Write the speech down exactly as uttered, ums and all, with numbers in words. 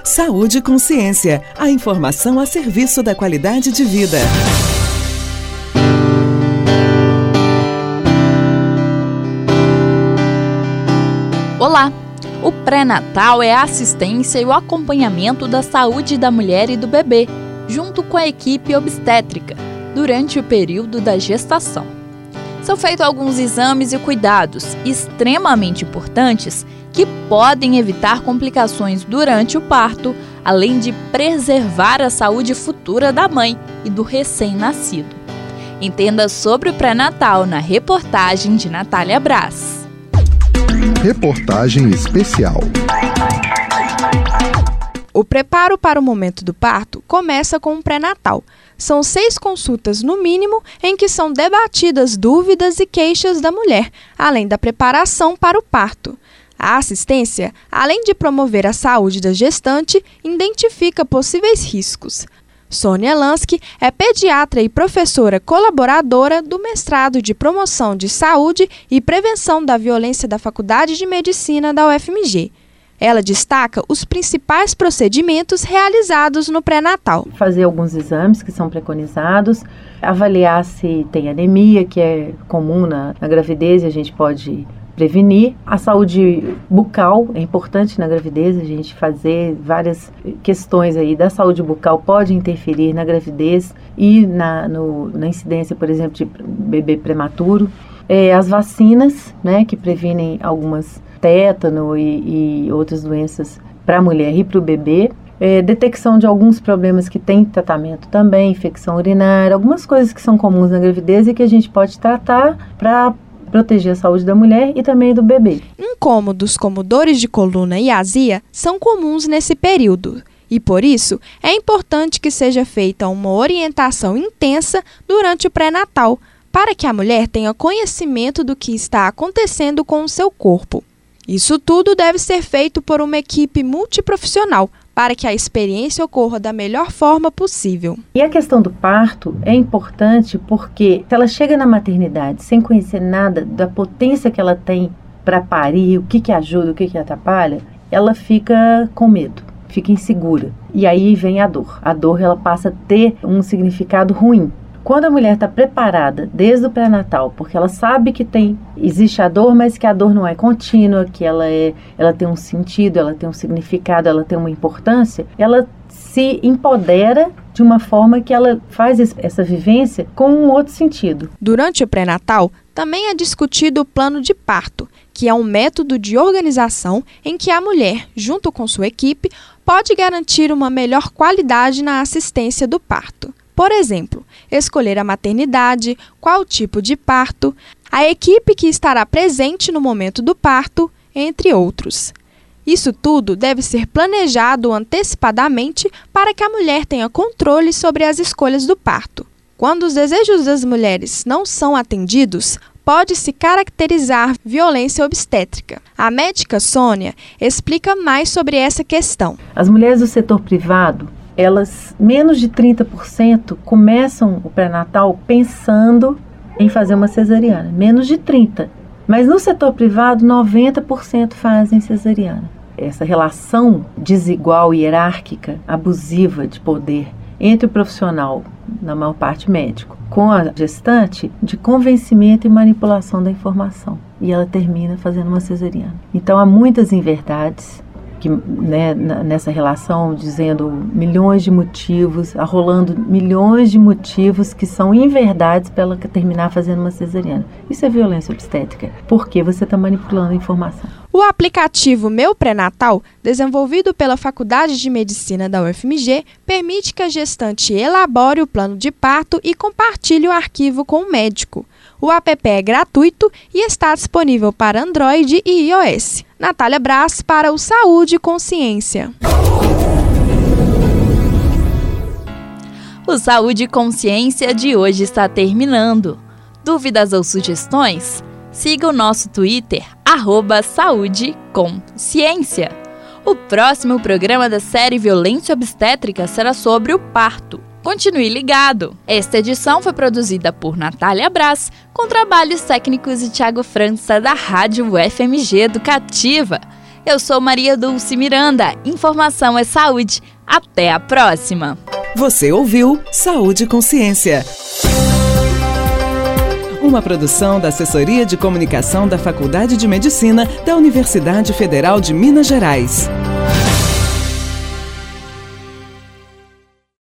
Saúde e Consciência, a informação a serviço da qualidade de vida. Olá! O pré-natal é a assistência e o acompanhamento da saúde da mulher e do bebê, junto com a equipe obstétrica, durante o período da gestação. São feitos alguns exames e cuidados extremamente importantes que podem evitar complicações durante o parto, além de preservar a saúde futura da mãe e do recém-nascido. Entenda sobre o pré-natal na reportagem de Natália Braz. Reportagem especial. O preparo para o momento do parto começa com o pré-natal. São seis consultas no mínimo em que são debatidas dúvidas e queixas da mulher, além da preparação para o parto. A assistência, além de promover a saúde da gestante, identifica possíveis riscos. Sônia Lansky é pediatra e professora colaboradora do mestrado de Promoção de Saúde e Prevenção da Violência da Faculdade de Medicina da U F M G. Ela destaca os principais procedimentos realizados no pré-natal. Fazer alguns exames que são preconizados, avaliar se tem anemia, que é comum na, na gravidez e a gente pode prevenir. A saúde bucal é importante na gravidez, a gente fazer várias questões aí da saúde bucal pode interferir na gravidez e na, no, na incidência, por exemplo, de bebê prematuro. É, as vacinas, né, que previnem algumas tétano e, e outras doenças para a mulher e para o bebê. É, detecção de alguns problemas que tem tratamento também, infecção urinária, algumas coisas que são comuns na gravidez e que a gente pode tratar para proteger a saúde da mulher e também do bebê. Incômodos como dores de coluna e azia são comuns nesse período. E por isso, é importante que seja feita uma orientação intensa durante o pré-natal, para que a mulher tenha conhecimento do que está acontecendo com o seu corpo. Isso tudo deve ser feito por uma equipe multiprofissional, para que a experiência ocorra da melhor forma possível. E a questão do parto é importante porque se ela chega na maternidade sem conhecer nada da potência que ela tem para parir, o que, que ajuda, o que, que atrapalha, ela fica com medo, fica insegura. E aí vem a dor. A dor ela passa a ter um significado ruim. Quando a mulher está preparada desde o pré-natal, porque ela sabe que tem, existe a dor, mas que a dor não é contínua, que ela, é, ela tem um sentido, ela tem um significado, ela tem uma importância, ela se empodera de uma forma que ela faz essa vivência com um outro sentido. Durante o pré-natal, também é discutido o plano de parto, que é um método de organização em que a mulher, junto com sua equipe, pode garantir uma melhor qualidade na assistência do parto. Por exemplo, escolher a maternidade, qual tipo de parto, a equipe que estará presente no momento do parto, entre outros. Isso tudo deve ser planejado antecipadamente para que a mulher tenha controle sobre as escolhas do parto. Quando os desejos das mulheres não são atendidos, pode-se caracterizar violência obstétrica. A médica Sônia explica mais sobre essa questão. As mulheres do setor privado, elas, menos de trinta por cento começam o pré-natal pensando em fazer uma cesariana, menos de trinta por cento. Mas no setor privado, noventa por cento fazem cesariana. Essa relação desigual, hierárquica, abusiva de poder entre o profissional, na maior parte médico, com a gestante, de convencimento e manipulação da informação. E ela termina fazendo uma cesariana. Então, há muitas inverdades que, né, nessa relação, dizendo milhões de motivos, arrolando milhões de motivos que são inverdades para ela terminar fazendo uma cesariana. Isso é violência obstétrica, porque você está manipulando a informação. O aplicativo Meu Pré-Natal, desenvolvido pela Faculdade de Medicina da U F M G, permite que a gestante elabore o plano de parto e compartilhe o arquivo com o médico. O app é gratuito e está disponível para Android e iOS. Natália Braz para o Saúde e Consciência. O Saúde e Consciência de hoje está terminando. Dúvidas ou sugestões? Siga o nosso Twitter, arroba Saúde com Ciência. O próximo programa da série Violência Obstétrica será sobre o parto. Continue ligado! Esta edição foi produzida por Natália Braz, com trabalhos técnicos de Thiago França, da Rádio U F M G Educativa. Eu sou Maria Dulce Miranda. Informação é saúde. Até a próxima. Você ouviu Saúde e Consciência. Uma produção da Assessoria de Comunicação da Faculdade de Medicina da Universidade Federal de Minas Gerais.